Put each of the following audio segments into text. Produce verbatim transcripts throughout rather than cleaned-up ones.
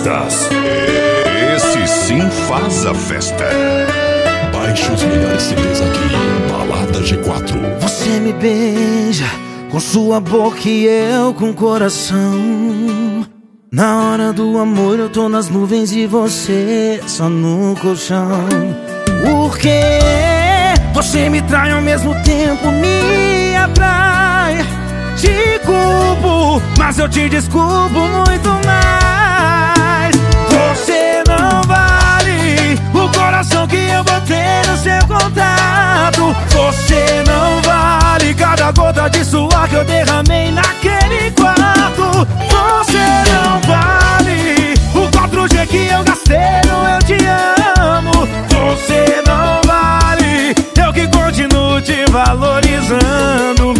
festas. Esse sim faz a festa. Baixe os melhores C Ds aqui, Balada G quatro. Você me beija com sua boca e eu com o coração. Na hora do amor eu tô nas nuvens e você só no colchão. Porque você me trai ao mesmo tempo, me atrai. Te culpo, mas eu te desculpo muito mais. Você não vale o coração que eu botei no seu contato. Você não vale cada gota de suor que eu derramei naquele quarto. Você não vale o quatro G que eu gastei no Eu Te Amo. Você não vale, eu que continuo te valorizando.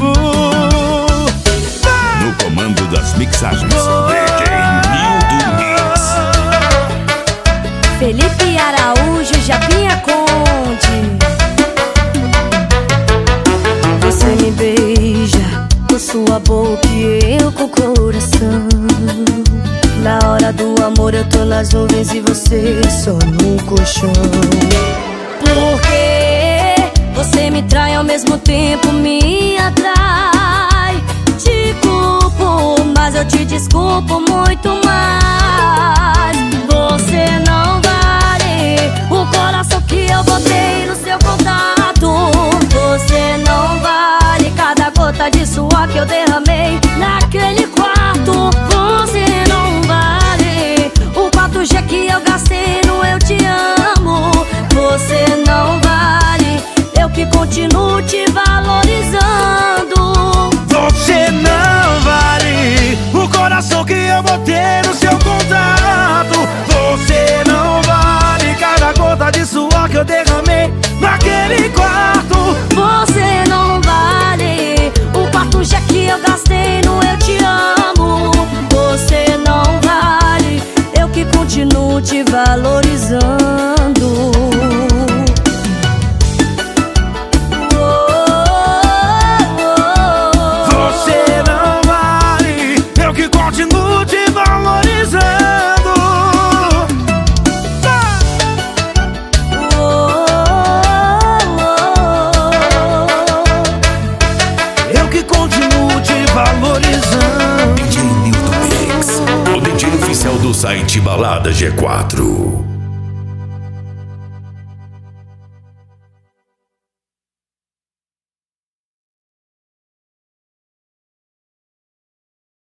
No comando das mixagens, D J Nildo Mix. Felipe Araújo, Japinha Conde. Você me beija com sua boca e eu com o coração. Na hora do amor eu tô nas nuvens e você só no colchão. Porque você me trai ao mesmo tempo, me atrai. Te culpo, mas eu te desculpo muito mais. Você não vale o coração que eu botei no seu contato. Você não vale cada gota de suor que eu derramei naquele quarto. Você não vale o quatro G que eu gastei no Eu Te Amo. Você não vale, eu que continuo te valorizando. Você não vale o coração que eu botei no seu contato. Você não vale cada gota de suor que eu derramei naquele quarto. Você não vale o quarto G que eu gastei no Eu Te Amo. Você não vale, eu que continuo te valorizando. Você não vale, eu que continuo te valorizando. Eu que continuo te valorizando. D J Nildo Mix, o D J oficial do site Balada G quatro.